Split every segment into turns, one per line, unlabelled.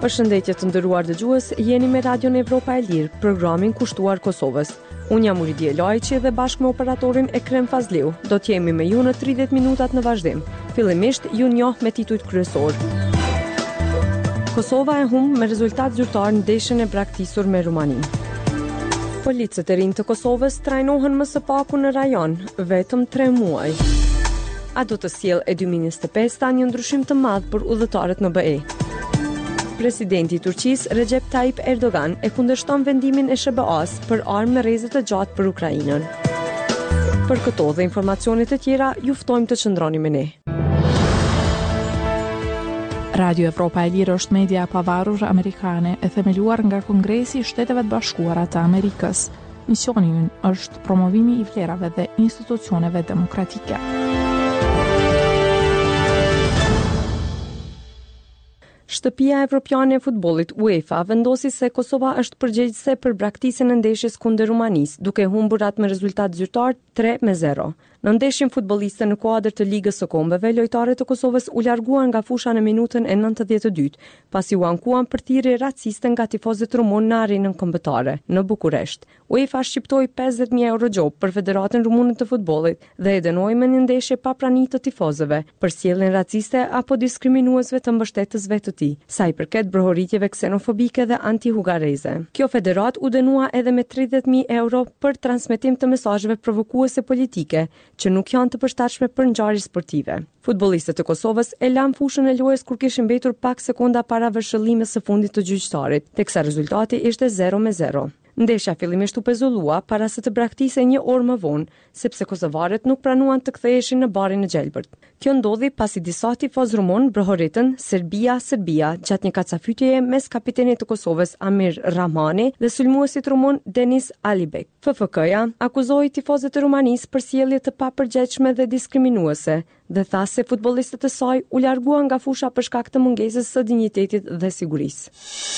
Përshëndetje të nderuar dëgjues, jeni me Radion Evropa e Lirë, programin kushtuar Kosovës. Unë jam Uridie Lajçi dhe bashkë me operatorin Ekrem Fazliu do të jemi me ju në 30 minutat në vazhdim. Fillimisht ju njoh me titujt kryesor. Kosova e humb me rezultat zyrtar në ndeshjen e braktisur me Rumaninë. Policët e rinj të Kosovës trajnohen më së paku në rajon, vetëm 3 muaj. A do të sjellë e 2025 një ndryshim të madh për udhëtarët në BE? Presidenti i Turqisë Recep Tayyip Erdogan e kundërshton vendimin e SBA-s për armë me rrezë të gjatë për Ukrainën. Për këto dhe informacione të tjera, ju ftojmë të qëndroni me ne.
Radio Evropa e Lirë është media e pavarur amerikane e themeluar nga Kongresi i Shteteve të Bashkuara të Amerikës. Misioni i ynë është promovimi i vlerave dhe institucioneve demokratike.
Shtëpia Evropiane e Futbollit UEFA vendosi se Kosova është përgjegjëse për braktisjen e ndeshjes kundër Rumanisë, duke humbur atë me rezultat zyrtar 3-0. Në ndeshjen futbolliste në kuadër të Ligës së Kombeve, lojtarët e Kosovës u larguan nga fusha në minutën e 92, pasi u ankuan për thirrje raciste nga tifozët rumun në arenën kombëtare në Bukuresht. UEFA shqiptoi 50.000 euro gjop për Federatën Rumune të Futbollit dhe e dënoi me një ndeshje pa prani të tifozëve për sjelljen raciste apo diskriminuesve të mbështetësve të tij, sa i përket brohoritjeve ksenofobike dhe anti-hugareze. Kjo federat u dënua edhe me 30.000 euro për transmetim të mesazheve provokuese politike që nuk janë të përshtatshme për ngjarje sportive. Futbollistët e Kosovës e lanë fushën e lojës kur kishin mbetur pak sekonda para vëshëllimit së fundit të gjyqtarit, teksa rezultati ishte 0-0. Ndeshja fillimisht u pezullua para se të braktisej 1 orë më vonë, sepse kosovarët nuk pranuan të ktheheshin në barin e Gjelbërt. Kjo ndodhi pasi disa tifoz rumun brohoritën Serbia gjatë një kacafytjeje mes kapitenit të Kosovës Amir Rahmani dhe sulmuesit rumun Denis Alibek. FFK-ja akuzoi tifozët e Rumanisë për sjellje të papërgjegjshme dhe diskriminuese dhe tha se futbollistët e saj u larguan nga fusha për shkak të mungesës së dinjitetit dhe sigurisë.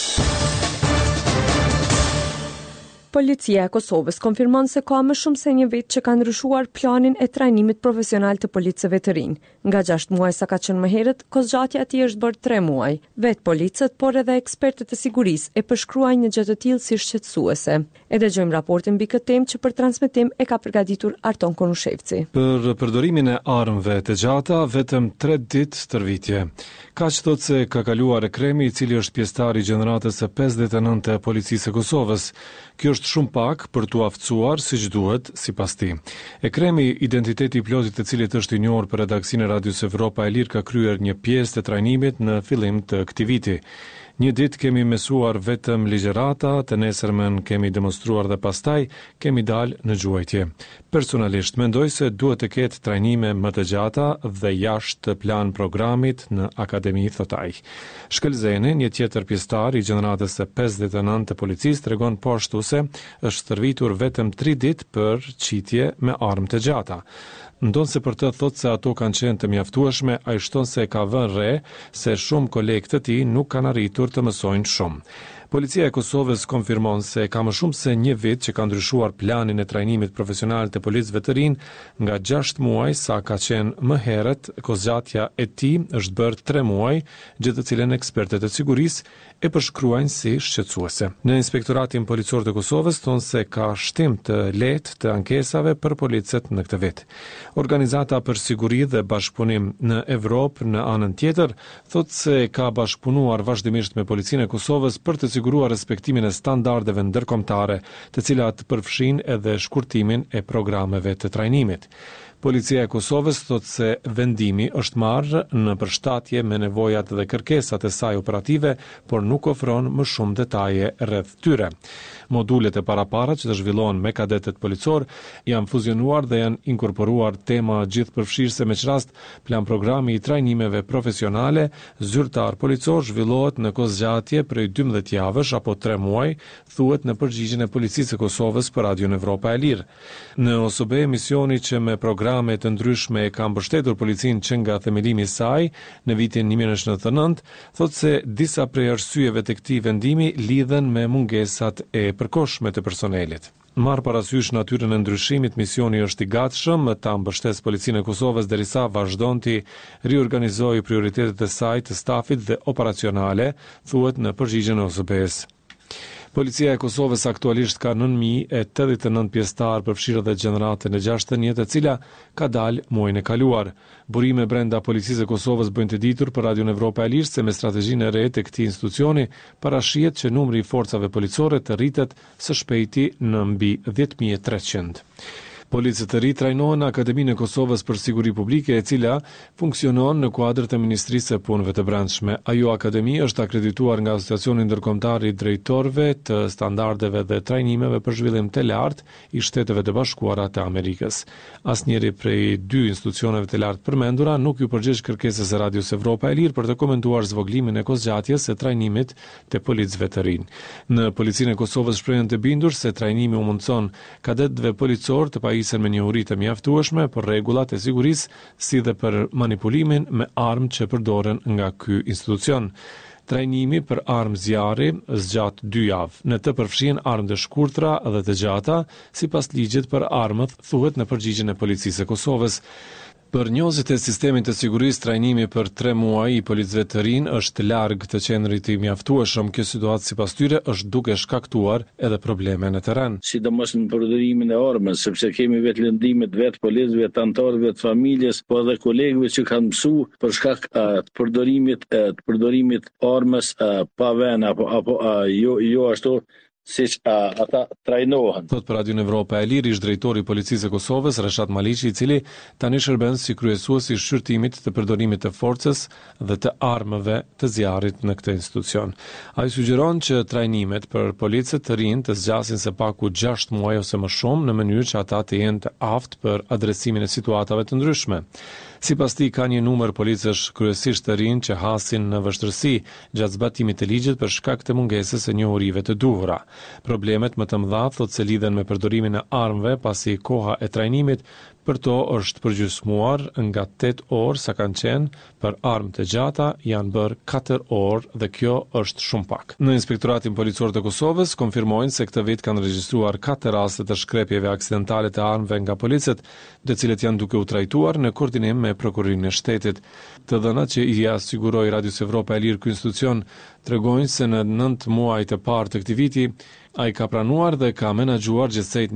Policia e Kosovës konfirmon se ka më shumë se një vit që ka ndryshuar planin e trajnimit profesional të policëve të rinj. Nga 6 muaj sa ka qenë më herët, kozgjatja e tij është bërë 3 muaj. Vetë policët, por edhe ekspertët e sigurisë e përshkruajnë një gjë të tillë si shqetësuese. E dëgjojmë raportin mbi këtë temë që për transmetim e ka përgatitur Arton Konushevci.
Për përdorimin e armëve të gjata, vetëm 3 ditë tërvitje. Kaq thot se ka kaluar Ekremi, i cili është pjesëtar i gjeneratës së 59 të Policisë së Kosovës. Kjo është shumë pak për t'u aftësuar siç duhet sipas tij. Ekremi, identiteti i plotit të cilit është i njohur për redaksinë e Radios Evropa e Lirë, ka kryer një pjesë të trajnimit në fillim të këtij viti. Një ditë kemi mësuar vetëm ligjërata, të nesërmen kemi demonstruar dhe pastaj kemi dalë në gjuajtje. Personalisht mendoj se duhet të ketë trajnime më të gjata dhe jashtë plan programit në akademi, thot ai. Shkëlzeni, një tjetër pjesëtar i gjeneratës së 59 të policisë, tregon po ashtu se është stërvitur vetëm 3 ditë për qitje me armë të gjata. Ndonë se për të thot se ato kanë qenë të mjaftueshme, a i shton se ka vënë re se shumë kolegë të tij nuk kanë arritur të mësojnë shumë. Policia e Kosovës konfirmon se ka më shumë se një vit që ka ndryshuar planin e trajnimit profesional të policëve të rinj, nga 6 muaj sa ka qenë më herët, kozgjatja e tij është bërë 3 muaj, gjë të cilën ekspertët e sigurisë e përshkruajnë si shqetësuese. Në Inspektoratin Policor të Kosovës thonë se ka shtim të lehtë të ankesave për policët në këtë vit. Organizata për siguri dhe bashkëpunim në Evropë në anën tjetër thotë se ka bashkëpunuar vazhdimisht me Policinë e Kosovës për të siguruar respektimin e standardeve ndërkombëtare, të cilat përfshin edhe shkurtimin e programeve të trajnimit. Policia e Kosovës thotë se vendimi është marrë në përshtatje me nevojat dhe kërkesat e saj operative, por nuk ofron më shumë detaje rreth tyre. Modulet e parapara që të zhvillohen me kadetët policor janë fuzionuar dhe janë inkorporuar tema gjithëpërfshirëse, me çrast plan programi i trajnimeve profesionale zyrtar policor zhvillohet në kozgjatje prej 12 javësh apo 3 muaj, thuhet në përgjigjen e Policisë së Kosovës për Radion Evropa e Lirë. Në OSB, misioni që me programe të ndryshme e ka mbështetur policinë që nga themelimi i saj në vitin 1999, thotë se disa prej arsyeve të këtij vendimi lidhen me mungesat e përkohshme të personelit. Marr parasysh natyrën e ndryshimit, misioni është i gatshëm ta mbështesë Policinë e Kosovës derisa vazhdon të riorganizojë prioritetet e saj të stafit dhe operacionale, thuhet në përgjigjen e OSB-s. Policia e Kosovës aktualisht ka 9.089 pjesëtar përfshirë dhe gjeneratën e 61, e cila ka dalë muajin e kaluar. Burime brenda Policisë e Kosovës bëjnë të ditur për Radion Evropa e Lirë se me strategjinë e re të këtij institucioni parashihet që numri i forcave policore të rritet së shpejti në mbi 10.300. Policët e ri trajnohen në Akademinë e Kosovës për Siguri Publike, e cila funksionon në kuadër të Ministrisë së Punëve të Brendshme. Ajo akademi është akredituar nga Asociacioni Ndërkombëtar i Drejtorëve të Standardeve dhe Trajnimeve për Zhvillim të Lartë i Shteteve të Bashkuara të Amerikës. Asnjëri prej dy institucioneve të lartë përmendura nuk ju përgjigj kërkesës së Radios Evropa e Lirë për të komentuar zvoglimin e kohëzgjatjes së trajnimit të policëve të rinj. Në Policinë e Kosovës shprehen të bindur se trajnimi u mundson kadetëve policor të pajisen me njohuri të mjaftueshme për rregullat e sigurisë, si dhe për manipulimin me armë që përdoren nga ky institucion. Trajnimi për armë zjarri zgjat 2 javë. Në të përfshihen armë të shkurtra dhe të gjata, sipas ligjit për armët, thuhet në përgjigjen e Policisë së Kosovës. Për njohësit e sistemit të sigurisë, trajnimi për 3 muaj i policëve të rinj është larg të qendrit i mjaftueshëm. Kjo situatë sipas tyre është duke shkaktuar edhe probleme në terren.
Sidomos në përdorimin e armës, sepse kemi vetë lëndimet vetë policëve, të anëtarëve të familjes, po edhe kolegëve që kanë mësuar për shkak të përdorimit armës pa vend apo jo ashtu siç ata trajnohen.
Thot për Radion Evropa e Lirë ish drejtori i Policisë së Kosovës, Reshat Maliqi, i cili tani shërben si kryesues i shqyrtimit të përdorimit të forcës dhe të armëve të zjarrit në këtë institucion. Ai sugjeron që trajnimet për policët të rinj të zgjasin së paku 6 muaj ose më shumë në mënyrë që ata të jenë të aftë për adresimin e situatave të ndryshme. Sipas tij ka një numër policësh kryesisht të rinj që hasin në vështirësi gjatë zbatimit të ligjit për shkak të mungesës së njohurive të duhura. Problemet më të mëdha thotë se lidhen me përdorimin e armëve, pasi koha e trajnimit për to është përgjysmuar nga 8 orë sa kanë qenë, për armë të gjata janë bërë 4 orë dhe kjo është shumë pak. Në Inspektoratin Policor të Kosovës konfirmojnë se këtë vit kanë regjistruar 4 raste të shkrepjeve aksidentale të armëve nga policët, të cilët janë duke u trajtuar në koordinim me Prokurorinë e Shtetit. Të dhënat që i asiguroi Radios Evropa e Lirë ky institucion tregojnë se në 9 muaj të parë të këtij viti ai ka pranuar dhe ka menaxhuar gjithsejt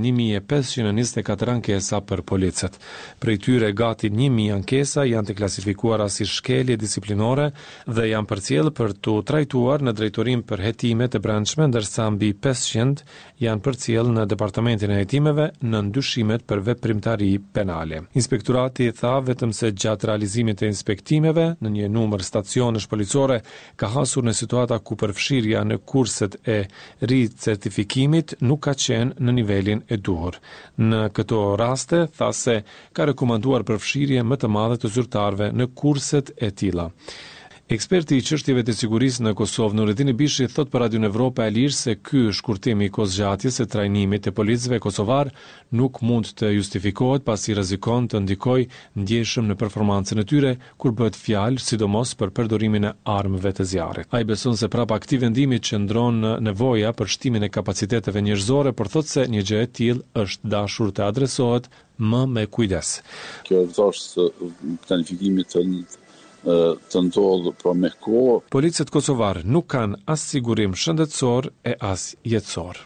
1524 ankesa për policët. Prej tyre gati 1000 ankesa janë të klasifikuara si shkelje disiplinore dhe janë përcjellë për të trajtuar në drejtorim për hetime të brendshme, ndërsa mbi 500 janë përcjellë në departamentin e hetimeve në ndyshimet për veprimtari penale. Inspektorati tha vetëm se gjatë realizimit të inspektimeve në një numër stacionesh policore ka hasur në situata ku përfshirja në kurset e ricertifikimit nuk ka qenë në nivelin e duhur. Në këto raste, tha se ka rekomanduar përfshirje më të madhe të zyrtarëve në kurset e tilla. Eksperti i çështjeve të sigurisë në Kosovë, Nurettin Bishi, thot për Radion Evropa e Lirë se ky shkurtim i kohëzgjatjes së trajnimit të policëve kosovar nuk mund të justifikohet pasi rrezikon të ndikojë ndjeshëm në performancën e tyre kur bëhet fjalë sidomos për përdorimin e armëve të zjarrit. Ai beson se prapa këtij vendimi qëndron në nevoja për shtimin e kapaciteteve njerëzore, por thot se një gjë e tillë është dashur të adresohet më me kujdes.
Kjo është planifikimi të ndodhë për me kohë.
Policët kosovar nuk kanë as sigurim shëndetësor e as jetësor.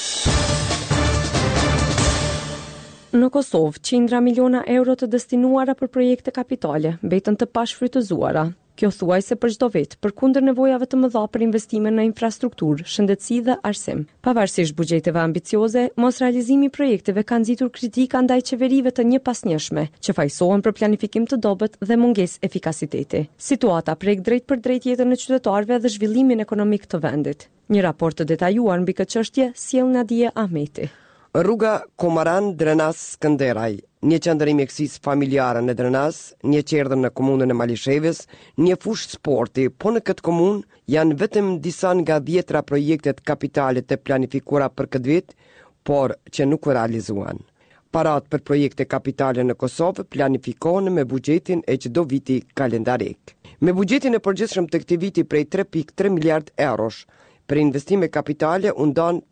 Në Kosovë, qindra miliona euro të destinuara për projekte kapitale mbetën të pashfrytëzuara. Kjo thuajse për çdo vit, përkundër nevojave të mëdha për investime në infrastrukturë, shëndetësi dhe arsim. Pavarësisht buxheteve ambicioze, mos realizimi i projekteve ka nxitur kritika ndaj qeverive të njëpasnjëshme, që fajsohen për planifikim të dobët dhe mungesë efikasiteti. Situata prek drejt për drejt jetën e qytetarëve dhe zhvillimin ekonomik të vendit. Një raport të detajuar mbi këtë çështje sjell Nadia Ahmeti.
Rruga Komaran Drenas Skënderaj, një qendër i mjekësisë familjare në Drenas, një qerdhër në komunën e Malishevës, një fushë sporti, po në këtë komunë janë vetëm disa nga 10 projektet kapitale të planifikuara për këtë vit, por që nuk u realizuan. Parat për projekte kapitale në Kosovë planifikohen me buxhetin e çdo viti kalendarik. Me buxhetin e përgjithshëm të këtij viti prej 3.3 miliard eurosh, për investime kapitale u ndan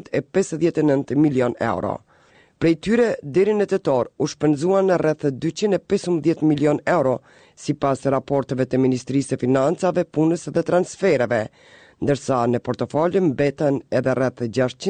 859 milion euro. Prej tyre, deri në tetor, u shpenzuan rreth 215 milion euro, sipas raporteve të Ministrisë së Financave, Punës dhe Transfereve, ndërsa në portofolë mbeten edhe rreth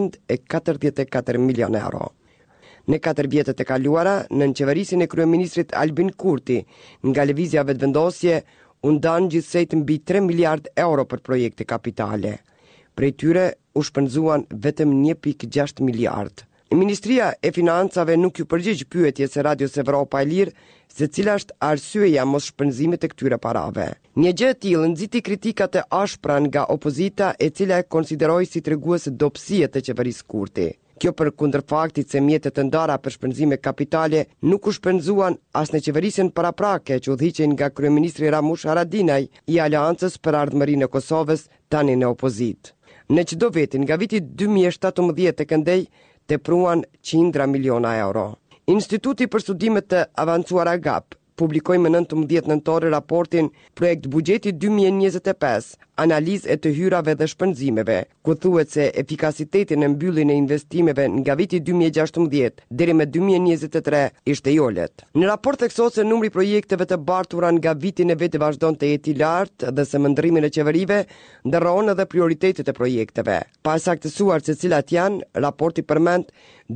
644 milion euro. Në 4 vjetët e kaluara, në qeverisin e kryeministrit Albin Kurti, nga lëvizja vetëvendosje, u ndan gjithsej mbi 3 miliard euro për projekte kapitale. Prej tyre u shpenzuan vetëm 1.6 miliard. Ministria e Financave nuk ju përgjigj pyetjes së Radios Evropa e Lirë se cila është arsyeja mos shpenzimit të këtyre parave. Një gjë e tillë nxiti kritikat e ashpra nga opozita, e cila e konsideroi si treguese dobësie të qeverisë Kurti. Kjo për kundër faktit se mjetet e ndara për shpenzime kapitale nuk u shpenzuan as në qeverisjen paraprake që udhëhiqen nga kryeministri Ramush Haradinaj i Aleancës për Ardhmërinë e Kosovës, tani në opozit. Në çdo vit nga viti 2017 tek ndej tepruan qindra miliona euro. Instituti për studimet të avancuara GAP publikoi më 19 nëntor raportin Projekt Buxheti 2025, analizë e të hyrave dhe shpenzimeve, ku thuhet se efikasiteti në mbylljen e investimeve nga viti 2016 deri më 2023 ishte i ulët. Në raport theksohet se numri i projekteve të bartura nga viti në vit vazhdon të jetë i lartë dhe se mëndrimin e qeverive ndërron edhe prioritetet e projekteve. Pa saktësuar se cilat janë, raporti përmend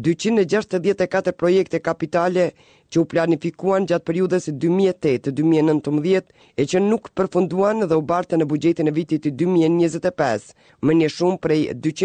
264 projekte kapitale që u planifikuan gjatë periudhës 2008-2019 e që nuk përfunduan dhe u bartën në buxhetin e vitit 2025, më një shumë prej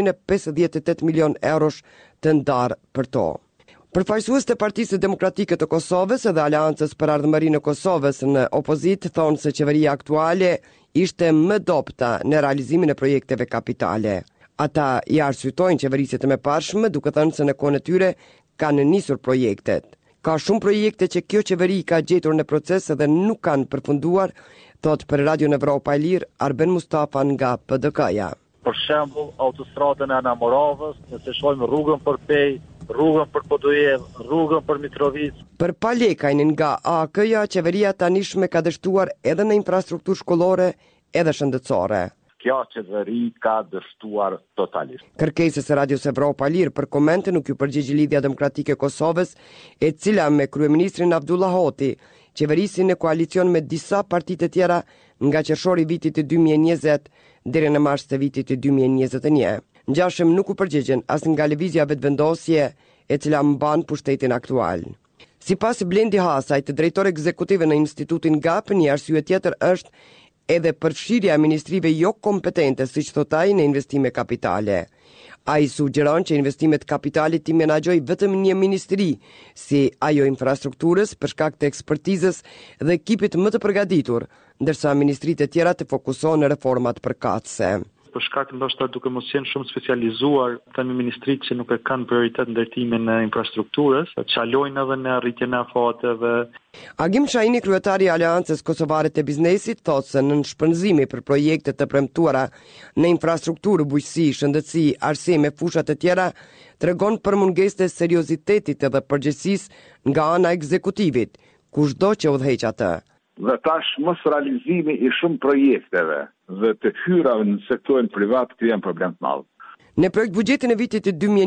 258 milion eurosh të ndarë për to. Përfaqësues të Partisë Demokratike të Kosovës dhe Aleancës për Ardhmërinë e Kosovës në opozit thonë se qeveria aktuale ishte më dobta në realizimin e projekteve kapitale. Ata i arsytojnë qeverisjet e mëparshme duke thënë se në kohën e tyre kanë nisur projektet. Ka shumë projekte që kjo qeveri ka gjetur në proces dhe nuk kanë përfunduar, thot për Radio Evropa e Lirë Arben Mustafa nga PDK-ja.
Për shembull, autostradën e Anamoravës, nëse shohim rrugën për Pej, rrugën për Podujev, rrugën për Mitrovic.
Për palekajn nga AK-ja, qeveria tanishme ka dështuar edhe në infrastrukturë shkollore edhe shëndetësore.
Kjo qeveri ka dështuar totalisht.
Kërkesës së Radios Evropa e Lirë për komente nuk ju përgjigj Lidhja Demokratike e Kosovës, e cila me kryeministrin Abdullah Hoti qeverisin në koalicion me disa partitë të tjera nga qershori i vitit 2020 deri në mars të vitit 2021. Ngjashëm nuk u përgjigjen as nga lëvizja vetëvendosje e cila mban pushtetin aktual. Sipas Blendi Hasaj, drejtor ekzekutive në Institutin GAP, një arsye tjetër është edhe përfshirja e ministrive jo kompetente, siç thot ai, në investime kapitale. Ai sugjeron që investimet kapitale t'i menaxhojë vetëm një ministri, si ajo infrastrukturës, për shkak të ekspertizës dhe ekipit më të përgatitur, ndërsa ministritë e tjera të fokusohen në reformat përkatëse.
Për shkak ndoshta duke mos qenë shumë specializuar tani ministritë që nuk e kanë prioritet ndërtimin e infrastrukturës, çalojnë edhe në arritjen e afateve.
Agim Shahini, kryetari i Aleancës Kosovare të Biznesit, thotë se në shpenzimi për projekte të premtuara në infrastrukturë, bujqësi, shëndetësi, arsime, fusha të tjera, tregon për mungesë të seriozitetit edhe përgjegjësisë nga ana e ekzekutivit, kushdo që udhëheq atë.
Dhe tash mos realizimi i shumë projekteve dhe të hyrave në sektorin privat krijon problem të madh.
Në projekt buxhetin e vitit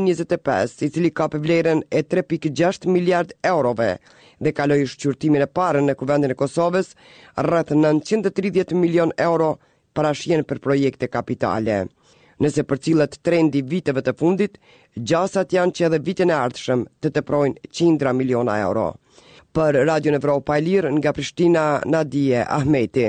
2025, i cili ka për vlerën e 3.6 miliard eurove dhe kaloi shqyrtimin e parë në Kuvendin e Kosovës, rreth 930 milion euro parashjen për projekte kapitale. Nëse përcillet trendi viteve të fundit, gjasat janë që edhe vitin e ardhshëm të teprojnë qindra miliona euro. Për Radio Evropa e Lirë nga Prishtina, Nadije Ahmeti.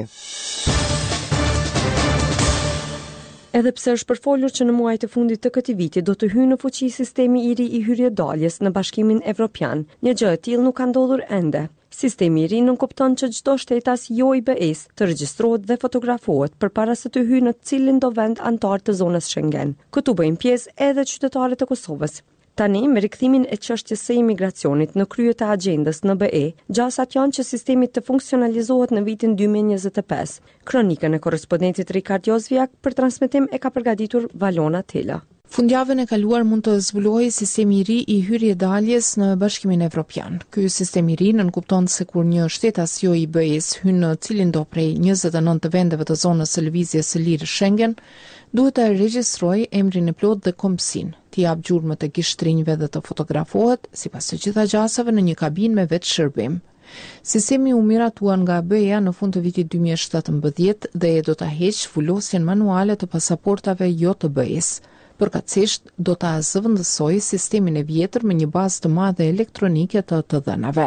Edhe pse është përfolur që në muajt e fundit të këtij viti do të hyjë në fuqi sistemi i ri i hyrjedaljes në Bashkimin Evropian, një gjë e tillë nuk ka ndodhur ende. Sistemi i ri nënkupton që çdo shtetas jo i BE-s të regjistrohet dhe fotografohet përpara se të hyjë në cilin do vend antar të zonës Schengen. Këtu bëjnë pjesë edhe qytetarët e Kosovës. Tani, me rikthimin e çështjes së imigracionit në krye të agjendës në BE, gjasat janë që sistemi të funksionalizohet në vitin 2025. Kronikën e korrespondentit Rikard Jozviak për transmetim e ka përgatitur Valona Tela.
Fundjavën e kaluar mund të zbulohej sistemi I ri I hyrje-daljes në Bashkimin Evropian. Ky sistem I ri nënkupton se kur një shtetas jo I BE-s hyn në cilin do prej 29 të vendeve të zonës së lëvizjes së lirë Schengen, duhet të regjistrojë emrin e plot dhe kombësinë, të jap gjurmë të gishtrinjve dhe të fotografohet sipas të gjitha gjasave në një kabinë me vetë shërbim. Sistemi u miratuan nga BE-ja në fund të vitit 2017 dhe do ta heqë vulosjen manuale të pasaportave jo të BE-s. Përkatësisht do ta zëvendësojë sistemin e vjetër me një bazë të madhe elektronike të dhënave.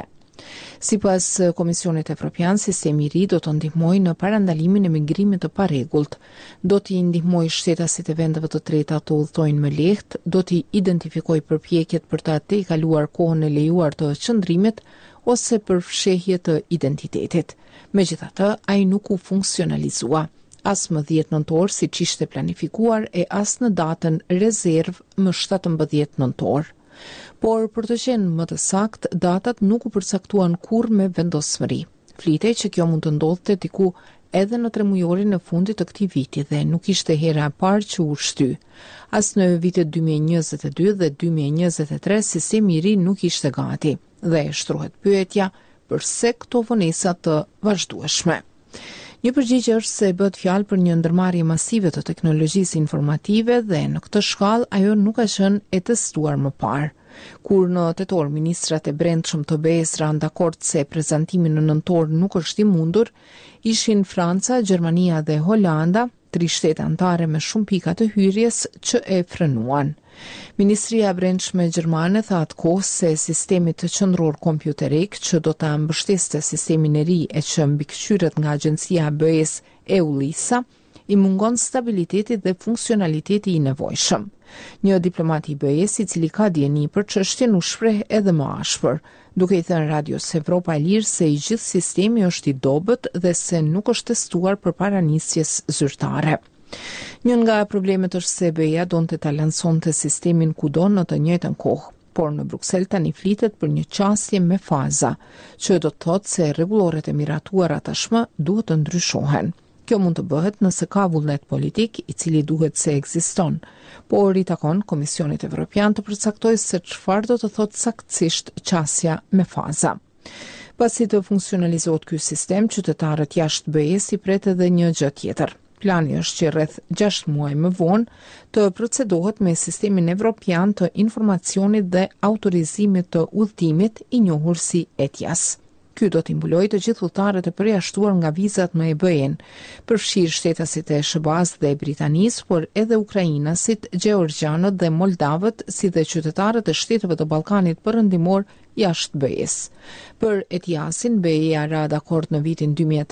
Sipas Komisionit Evropian, sistemi I ri do të ndihmojë në parandalimin e migrimit të parregullt, do t'i ndihmojë shtetasit e vendeve të treta të udhtojnë më lehtë, do t'i identifikojë përpjekjet për të tejkaluar kohën e lejuar të qëndrimit ose për fshehje të identitetit. Megjithatë, ai nuk u funksionalizua as më 10 nëntor siç ishte planifikuar e as në datën rezerv më 17 nëntor. Por për të qenë më të saktë, datat nuk u përcaktuan kurrë me vendosmëri. Flitej që kjo mund të ndodhte diku edhe në tremujorin e fundit të këtij viti dhe nuk ishte hera e parë që u shty. As në vitet 2022 dhe 2023 sistemi I ri nuk ishte gati dhe shtrohet pyetja pse këto vonesa të vazhdueshme. Një përgjigje është se bëhet fjalë për një ndërmarrje masive të teknologjisë informative dhe në këtë shkallë ajo nuk ka qenë e testuar më parë. Kur në tetor ministrat e brendshëm të BE-s ranë dakord se prezantimi në nëntor nuk është I mundur, ishin Franca, Gjermania dhe Holanda, 3 shtete anëtare me shumë pika të hyrjes që e frenuan. Ministria e Brendshme gjermane tha atkohë se sistemi të qendror kompjuterik që do ta mbështeste sistemin e ri e që mbikëqyret nga agjencia e BE-s EULISA I mungon stabiliteti dhe funksionaliteti I nevojshëm. Një diplomat I BE-s I cili ka dieni për çështjen u shpreh edhe më ashpër, duke I thënë Radios Evropa e Lirë se I gjithë sistemi është I dobët dhe se nuk është testuar përpara nisjes zyrtare. Një nga problemet është se BE-ja donte ta lansonte sistemin kudo në të njëjtën kohë, por në Bruksel tani flitet për një qasje me faza, që do të thotë se rregulloret e miratuara tashmë duhet të ndryshohen. Kjo mund të bëhet nëse ka vullnet politik I cili duhet se ekziston, por I takon Komisionit Evropian të përcaktojë se çfarë do të thotë saktësisht qasja me faza. Pasi të funksionalizohet ky sistem, qytetarët jashtë BE-s I pret edhe një gjë tjetër. Plani është që rreth 6 muaj më vonë të procedohet me sistemin evropian të informacionit dhe autorizimit të udhëtimit I njohur si ETIAS. Ky do t'i mbulojë të gjithë udhëtarët e përjashtuar nga vizat në EBE-n, përfshirë shtetasit e SBA-s dhe Britanisë, por edhe ukrainasit, gjeorgjanët dhe moldavët, si dhe qytetarët e shteteve të Ballkanit Perëndimor jashtë BE-s. Për ETIAS-in, BE-ja ra dakord në vitin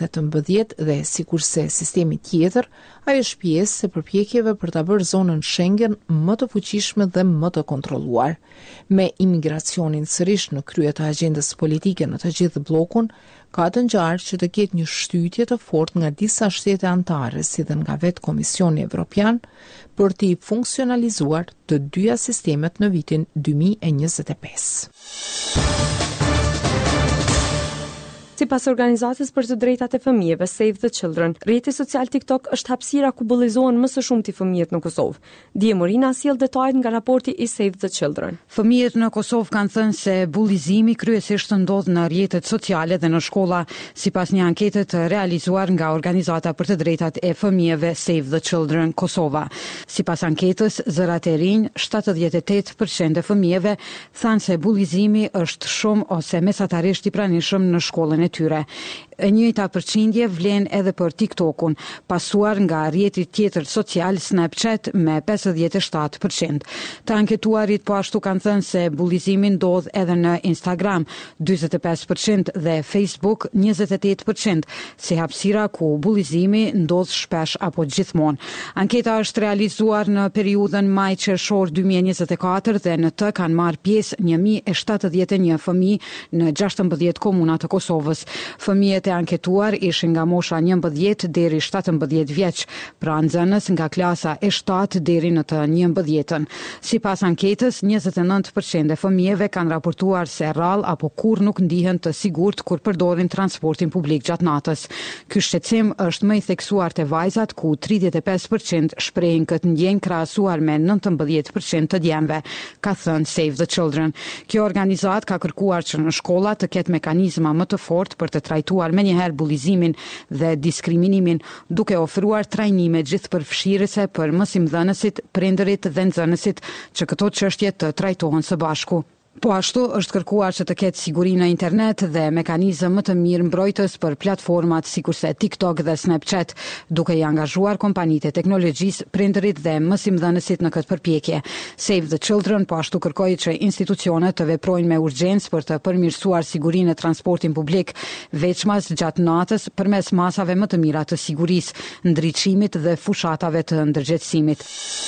2018 dhe sikurse sistemi tjetër, ai është pjesë e përpjekjeve për ta bërë zonën Schengen më të fuqishme dhe më të kontrolluar. Me imigracionin sërish në krye të agjendës politike në të gjithë bllokun, ka të ngjarë që të ketë një shtytje të fortë nga disa shtete anëtare, si dhe nga vetë Komisioni Evropian, për t'i funksionalizuar të dyja sistemet në vitin 2025.
Sipas organizatës për të drejtat e fëmijëve Save the Children, rrjeti social TikTok është hapësira ku bullizohen më së shumti fëmijët në Kosovë. Dje Morina sjell detajet nga raporti I Save the Children.
Fëmijët në Kosovë kanë thënë se bullizimi kryesisht ndodh në rrjetet sociale dhe në shkolla, sipas një ankete të realizuar nga organizata për të drejtat e fëmijëve Save the Children Kosova. Sipas anketës, zërat e rinj, 78% e fëmijëve thanë se bullizimi është shumë ose mesatarisht I pranishëm në shkollën e tyre. E njëjta përqindje vlen edhe për TikTokun, pasuar nga rrjeti tjetër social Snapchat me 57%. Të anketuarit po ashtu kanë thënë se bullizimi ndodh edhe në Instagram 45% dhe Facebook 28%, si hapësira ku bullizimi ndodh shpesh apo gjithmonë. Anketa është realizuar në periudhën maj-qershor 2024 dhe në të kanë marrë pjesë 1071 fëmijë në 16 komuna të Kosovës Kosovës. Fëmijët e anketuar ishin nga mosha 11 deri 17 vjeç, pra nxënës nga klasa e 7 deri në të 11-ën. Sipas anketës, 29% e fëmijëve kanë raportuar se rrallë apo kurrë nuk ndihen të sigurt kur përdorin transportin publik gjatë natës. Ky shqetësim është më i theksuar te vajzat, ku 35% shprehin këtë ndjenjë krahasuar me 19% të djemve, ka thënë Save the Children. Kjo organizat ka kërkuar që në shkolla të ketë mekanizma më të fortë për të trajtuar menjëherë bullizimin dhe diskriminimin, duke ofruar trajnime gjithëpërfshirëse për mësimdhënësit, prindërit dhe nxënësit që këto çështje të trajtohen së bashku. Po ashtu është kërkuar që të ketë siguri në internet dhe mekanizëm më të mirë mbrojtës për platformat sikurse TikTok dhe Snapchat, duke i angazhuar kompanitë e teknologjisë, prindërit dhe mësimdhënësit në këtë përpjekje. Save the Children po ashtu kërkoi që institucionet të veprojnë me urgjencë për të përmirësuar sigurinë në transportin publik, veçmas gjatë natës përmes masave më të mira të sigurisë, ndriçimit dhe fushatave të ndërgjegjësimit.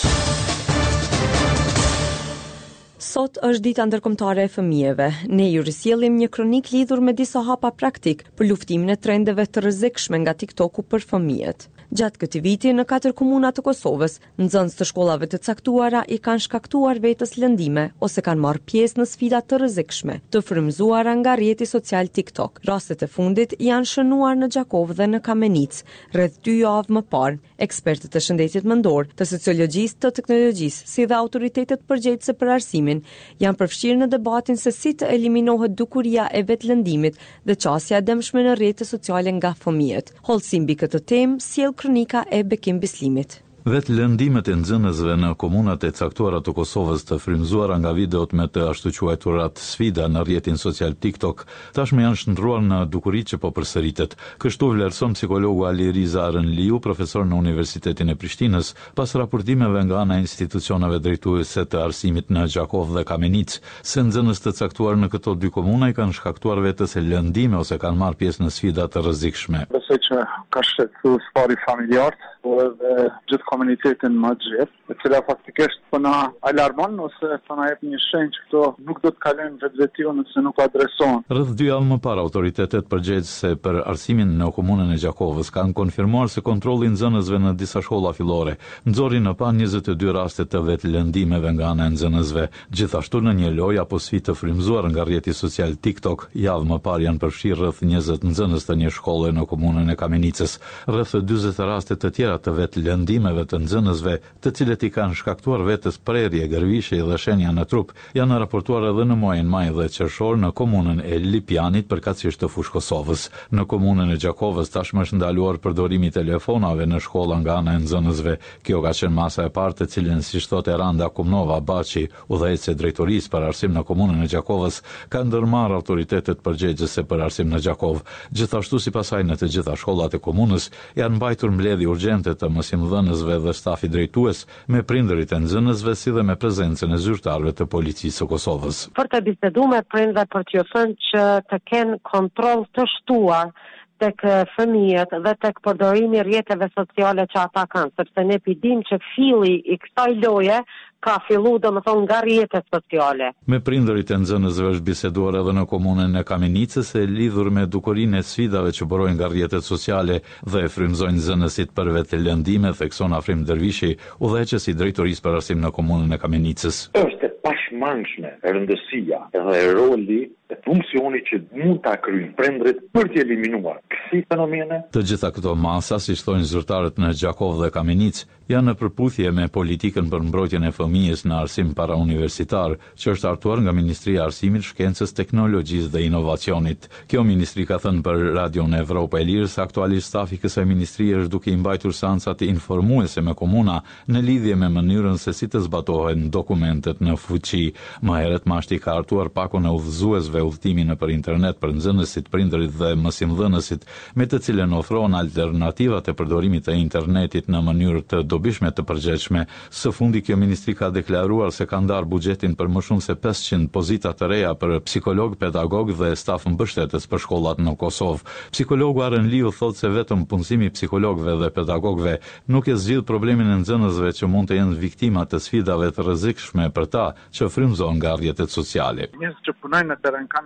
Sot është dita ndërkombëtare e fëmijëve. Ne ju risjellim një kronik lidhur me disa hapa praktik për luftimin e trendeve të rrezikshme nga TikToku për fëmijët. Gjatë këtij viti, në 4 komuna të Kosovës, nxënës të shkollave të caktuara i kanë shkaktuar vetes lëndime ose kanë marrë pjesë në sfida të rrezikshme, të frymëzuara nga rrjeti social TikTok. Rastet e fundit janë shënuar në Gjakov dhe në Kamenic, rreth 2 javë më parë. Ekspertët e shëndetit mendor, të sociologjisë, të teknologjisë, si dhe autoritetet përgjegjëse për arsimin, janë përfshirë në debatin se si të eliminohet dukuria e vetlëndimit dhe qasja e dëmshme në rrjetet sociale nga fëmijët. Hollësi mbi këtë temë sjell kronika e Bekim Bislimit.
Vetë lëndimet e nxënësve në komunat e caktuara të Kosovës të frymëzuara nga videot me të ashtu quajturat sfida në rrjetin social TikTok, tashmë janë shndruar në dukuri që po përsëritet. Kështu vlerëson psikologu Aliriza Arënliu, profesor në Universitetin e Prishtinës, pas raportimeve nga ana e institucioneve drejtuese të arsimit në Gjakov dhe Kamenic, se nxënës të caktuar në këto dy komuna i kanë shkaktuar vetes lëndime ose kanë marrë pjesë në sfida të rrezikshme.
Besoj që ka shqetësuar sfari familjar, po edhe gjithë komunitetin më gjithë, e cila faktikisht po na alarmon ose po na jep një shenjë që këto nuk do të kalojnë vetveti nëse nuk adresohen.
Rreth 2 javë më parë, autoritetet përgjegjëse për arsimin në komunën e Gjakovës kanë konfirmuar se kontrolli i nxënësve në disa shkolla fillore nxori në pa 22 raste të vetlëndimeve nga ana e nxënësve. Gjithashtu në një lojë apo sfidë të frymëzuar nga rrjeti social TikTok, javë më parë janë përfshirë rreth 20 nxënës të një shkolle në komunën e Kamenicës. Rreth 40 raste të tjera të vetlëndimeve të nxënësve, të cilët i kanë shkaktuar vetes prerje, gërvishje dhe shenja në trup, janë raportuar edhe në muajin maj dhe qershor në komunën e Lipjanit, përkatësisht të fushë Kosovës. Në komunën e Gjakovës tashmë është ndaluar përdorimi i telefonave në shkolla nga ana e nxënësve. Kjo ka qenë masa e parë të cilën, siç thotë Randa Kumnova Baçi, udhëheqëse e drejtorisë për arsim në komunën e Gjakovës, ka ndërmarrë autoritetet përgjegjëse për arsim në Gjakov. Gjithashtu sipas saj në të gjitha shkollat e komunës janë mbajtur mbledhje urgjente të mësimdhënësve dhe stafi drejtues me prindërit e nxënësve si dhe me prezencën e zyrtarëve të policisë së Kosovës.
Për të biseduar me prindërit për t'ju thënë që të kenë kontroll të shtuar tek fëmijët dhe tek përdorimi i rrjeteve sociale që ata kanë, sepse ne dimë që filli i kësaj loje ka filluar domethënë nga rrjetet sociale.
Me prindërit e nxënësve është biseduar edhe në komunën e Kamenicës e lidhur me dukurinë e sfidave që burojnë nga rrjetet sociale dhe frymëzojnë nxënësit për vetlëndime, thekson Afrim Dervishi, udhëheqës i drejtorisë për arsim në komunën e Kamenicës.
Është pashmangshme rëndësia dhe roli e funksioni që mund ta kryejnë prindërit për të eliminuar kësi fenomene.
Të gjitha këto masa, siç thonë zyrtarët në Gjakov dhe Kamenic, janë në përputhje me politikën për mbrojtjen e fëmijës në arsim parauniversitar, që është hartuar nga Ministria e Arsimit, Shkencës, Teknologjisë dhe Inovacionit. Kjo ministri ka thënë për Radion Evropa e Lirë se aktualisht stafi i kësaj ministrie është duke i mbajtur seanca të informuese me komuna në lidhje me mënyrën se si të zbatohen dokumentet në fuqi. Më herët mashti ka hartuar pakun e udhëzuesve udhëtimi nëpër internet për nxënësit, prindërit dhe mësimdhënësit, me të cilën ofrohen alternativat e përdorimit të internetit në mënyrë të dobishme të përgjegjshme. Së fundi kjo ministri ka deklaruar se ka ndarë buxhetin për më shumë se 500 pozita të reja për psikolog, pedagog dhe staf mbështetës për shkollat në Kosovë. Psikologu Arënliu thotë se vetëm punësimi i psikologëve dhe pedagogëve nuk e zgjidh problemin e nxënësve që mund të jenë viktima të sfidave të rrezikshme për ta që frymëzohen nga rrjetet sociale.
Njerëzit që punojnë në teren kanë nevojë për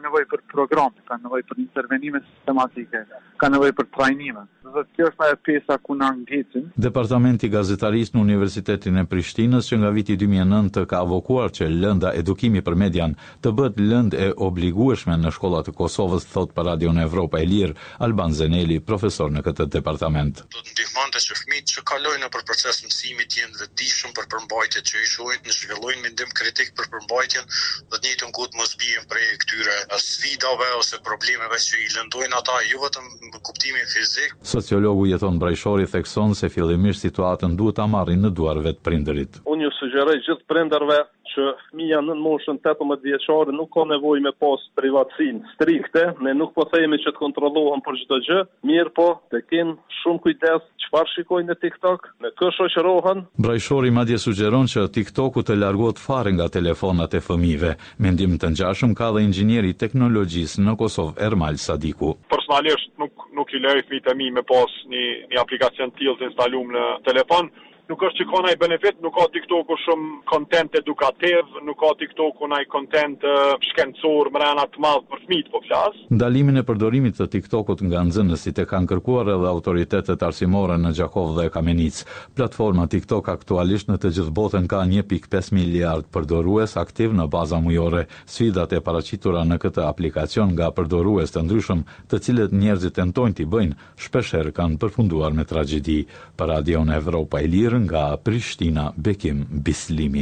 program, ka nevojë për intervenime sistematike, ka nevojë për trajnime. Dhe kjo është ajo pjesa ku na ngjecin.
Departamenti Gazetarisë në Universitetin e Prishtinës që nga viti 2009 ka avokuar që lënda edukimi për median të bëhet lëndë e obligueshme në shkollat e Kosovës, thot për Radion Evropa e Lirë Alban Zeneli, profesor në këtë departament.
Do të ndihmonte që fëmijët që kalojnë nëpër proces mësimi të jenë vetëdijshëm për përmbajtjet që i shohin, të zhvillojnë mendim kritik për përmbajtjen dhe të njëjtën kohë mos bien prej këtyre sfidave ose problemeve që i lëndojnë ata jo vetëm në kuptimin fizik.
Sociologu Jeton Brajshori thekson se fillimisht situatën duhet ta marrin në duar vetë prindërit.
Unë ju sugjeroj gjithë prindërve që fëmia në moshën 18 vjeçare nuk ka nevojë me pas privatësinë strikte, ne nuk po themi që të kontrollohen për çdo gjë, mirë po të kenë shumë kujdes çfarë shikojnë në TikTok, në kë shoqërohen.
Brajshori madje sugjeron që TikToku të largohet fare nga telefonat e fëmijëve. Mendim të ngjashëm ka dhe inxhinieri i teknologjisë në Kosovë Ermal Sadiku.
Personalisht nuk i lej fëmijët e mi me pas një aplikacion tillë të instaluar në telefon. Nuk është që ka ndaj benefit, nuk ka TikToku shumë content edukativ, nuk ka TikToku ndaj content shkencor mrena të madh për fëmijët po flas.
Ndalimin e përdorimit të TikTokut nga nxënësit e kanë kërkuar edhe autoritetet arsimore në Gjakov dhe Kamenic. Platforma TikTok aktualisht në të gjithë botën ka 1.5 miliard përdorues aktiv në baza mujore. Sfidat e paraqitura në këtë aplikacion nga përdorues të ndryshëm, të cilët njerëzit tentojnë t'i bëjnë, shpeshherë kanë përfunduar me tragjedi. Për Radion Evropa e Lirë nga Prishtina, Bekim Bislimi.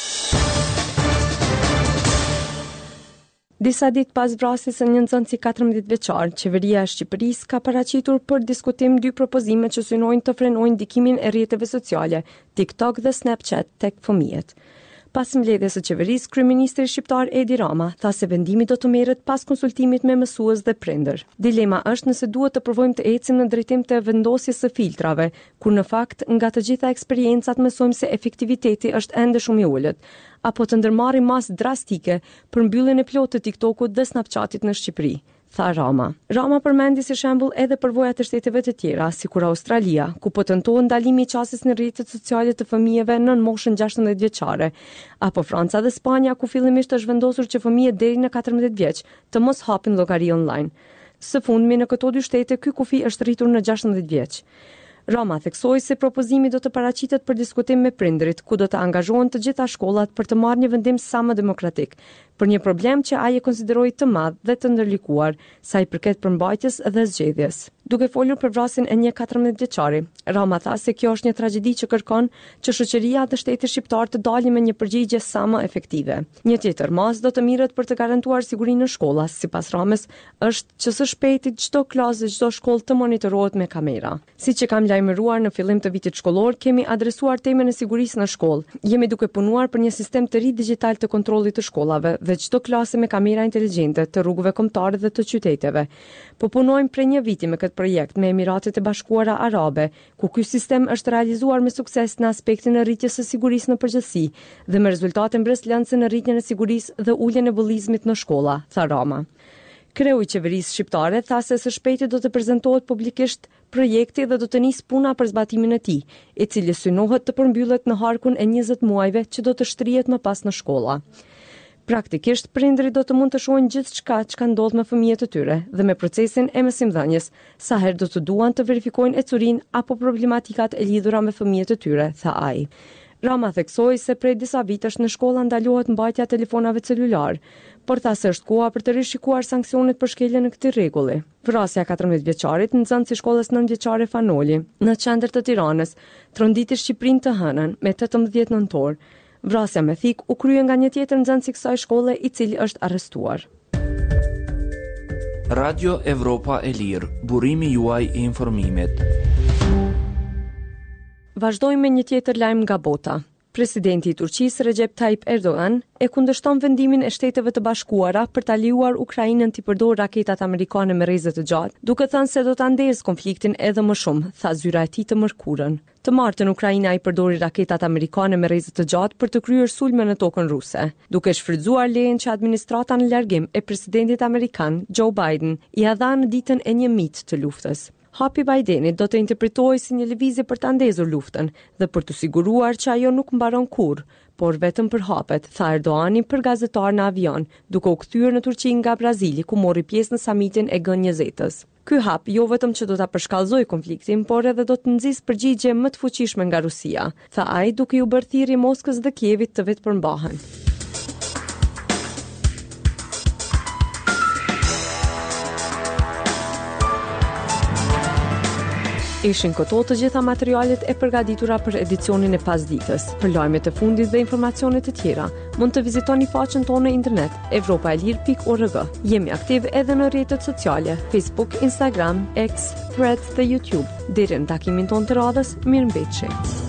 Disa ditë pas vrasjes së një nxënësi 14 vjeçar, qeveria e Shqipërisë ka paraqitur për diskutim 2 propozime që synojnë të frenojnë ndikimin e rrjeteve sociale, TikTok dhe Snapchat tek fëmijët. Pas mbledhjes së qeverisë, kryeministri shqiptar Edi Rama tha se vendimi do të merret pas konsultimit me mësues dhe prindër. Dilema është nëse duhet të provojmë të ecim në drejtim të vendosjes së filtrave, kur në fakt nga të gjitha eksperiencat mësojmë se efektiviteti është ende shumë i ulët, apo të ndërmarrim masë drastike për mbylljen e plotë të TikTokut dhe Snapchatit në Shqipëri, tha Rama. Rama përmendi si shembull edhe përvojat e shteteve të tjera, sikur Australia, ku po tentohet ndalimi i qasjes në rrjetet sociale të fëmijëve nën moshën 16 vjeçare, apo Franca dhe Spanja, ku fillimisht është vendosur që fëmijët deri në 14 vjeç të mos hapin llogari online. Së fundmi në këto 2 shtete ky kufi është rritur në 16 vjeç. Rama theksoi se propozimi do të paraqitet për diskutim me prindërit, ku do të angazhohen të gjitha shkollat për të marrë një vendim sa më demokratik, për një problem që ai e konsideroi të madh dhe të ndërlikuar, sa i përket përmbajtjes dhe zgjedhjes. Duke folur për vrasjen e një 14 vjeçari, Rama tha se kjo është një tragjedi që kërkon që shoqëria dhe shteti shqiptar të dalin me një përgjigje sa më efektive. Një tjetër mas do të mirret për të garantuar sigurinë në shkolla, sipas Ramës, është që së shpejti çdo klasë dhe çdo shkollë të monitorohet me kamera. Siç e kam lajmëruar në fillim të vitit shkollor, kemi adresuar temën e sigurisë në shkollë. Jemi duke punuar për një sistem të ri digjital të kontrollit të shkollave dhe çdo klasë me kamera inteligjente të rrugëve kombëtare dhe të qyteteve. Po punojmë prej një viti me këtë projekt me Emiratet e Bashkuara Arabe, ku ky sistem është realizuar me sukses në aspektin e rritjes së sigurisë në përgjithësi dhe me rezultate mbreslëndse në rritjen e sigurisë dhe uljen e bullizmit në shkolla, tha Rama. Kreu i qeverisë shqiptare tha se së shpejti do të prezantohet publikisht projekti dhe do të nisë puna për zbatimin e tij, i cili synohet të përmbyllet në harkun e 20 muajve që do të shtrihet më pas në shkolla. Praktikisht, prindërit do të mund të shohin gjithçka që ndodh me fëmijët e tyre dhe me procesin e mësimdhënies, sa herë do të duan të verifikojnë ecurinë apo problematikat e lidhura me fëmijët e tyre, tha ai. Rama theksoi se prej disa vitesh në shkolla ndalohet mbajtja e telefonave celular, por tha se është koha për të rishikuar sanksionet për shkeljen e këtij rregulli. Vrasja 14 vjeçarit nxënësi i shkollës 9 vjeçare Fanoli në qendër të Tiranës tronditi Shqipërinë të hënën me 18 nëntor. Vrasja me thik u krye nga një tjetër nxënës i kësaj shkolle i cili është arrestuar.
Radio Evropa e Lirë, burimi juaj i informimit.
Vazhdojmë me një tjetër lajm nga bota. Presidenti i Turqisë Recep Tayyip Erdogan e kundërshton vendimin e Shteteve të Bashkuara për ta lejuar Ukrainën të përdorë raketat amerikane me rrezë të gjatë, duke thënë se do ta ndezë konfliktin edhe më shumë, tha zyra e tij të mërkurën. Të martën Ukraina i përdori raketat amerikane me rrezë të gjatë për të kryer sulme në tokën ruse, duke shfrytzuar lejen që administrata në largim e presidentit amerikan Joe Biden i ia dha në ditën e 1 mijë të luftës. Hapi Bidenit do të interpretohej si një lëvizje për ta ndezur luftën dhe për të siguruar që ajo nuk mbaron kurrë, por vetëm për hapet, tha Erdoani për gazetar në avion, duke u kthyer në Turqi nga Brazili, ku mori pjesë në samitin e G20-s. Ky hap jo vetëm që do ta përshkallëzojë konfliktin, por edhe do të nxjisë përgjigje më të fuqishme nga Rusia, tha ai duke u bërë thirrje Moskës dhe Kievit të vetë përmbahen. Ishin këto të gjitha materialet e përgatitura për edicionin e pasditës. Për lajmet e fundit dhe informacionet e tjera, mund të vizitoni faqen tonë në internet evropaelir.org. Jemi aktiv edhe në rrjetet sociale, Facebook, Instagram, X, Threads dhe YouTube. Deri në takimin tonë të radhës, mirëmbëjtje.